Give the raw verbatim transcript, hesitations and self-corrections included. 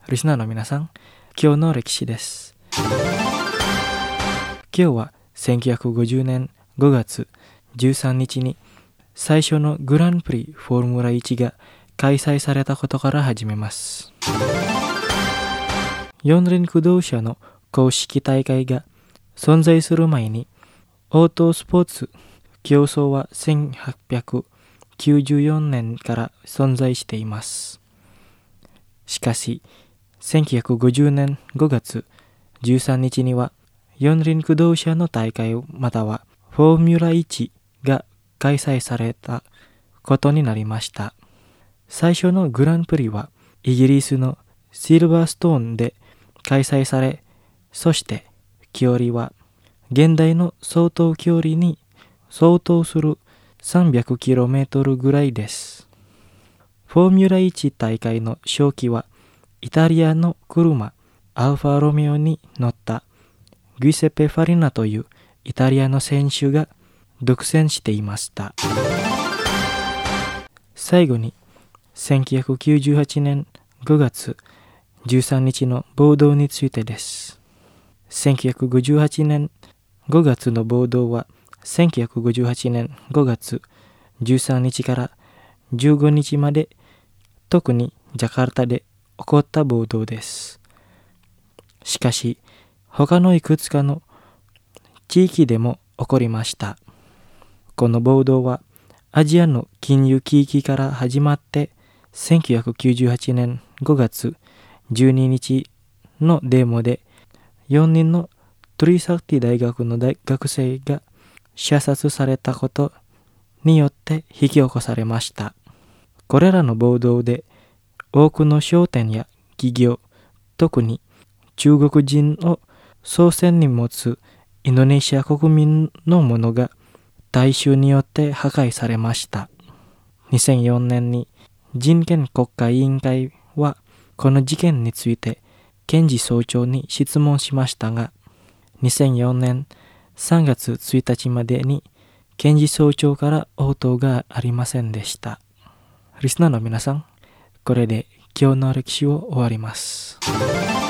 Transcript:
リスナーの皆さん、今日の歴史です。今日はせんきゅうひゃくごじゅうねんごがつじゅうさんにちに最初のグランプリフォーミュラワンが開催されたことから始めます。四輪駆動車の公式大会が存在する前に、オートスポーツ競争はせんはっぴゃくきゅうじゅうよねんから存在しています。しかし、せんきゅうひゃくごじゅうねんごがつじゅうさんにちには、四輪駆動車の大会またはフォーミュラワンが開催されたことになりました。最初のグランプリはイギリスのシルバーストーンで開催され、そして距離は現代の相当距離に相当する さんびゃくキロメートル ぐらいです。フォーミュラワン大会の初期はイタリアの車アルファロメオに乗ったギュイセッペ・ファリナというイタリアの選手が独占していました。最後にせんきゅうひゃくきゅうじゅうはちねんごがつじゅうさんにちの暴動についてです。せんきゅうひゃくごじゅうはちねんごがつの暴動はせんきゅうひゃくごじゅうはちねんごがつじゅうさんにちからじゅうごにちまで、特にジャカルタで起こった暴動です。しかし、他のいくつかの地域でも起こりました。この暴動はアジアの金融危機から始まって、せんきゅうひゃくきゅうじゅうはちねんごがつじゅうににちのデモでよにんのトリサクティ大学の大学生が射殺されたことによって引き起こされました。これらの暴動で多くの商店や企業、特に中国人を祖先に持つインドネシア国民のものが大衆によって破壊されました。にせんよねんに人権国家委員会はこの事件について検事総長に質問しましたが、にせんよねんさんがつついたちまでに検事総長から応答がありませんでした。リスナーの皆さん、これで今日の歴史を終わります。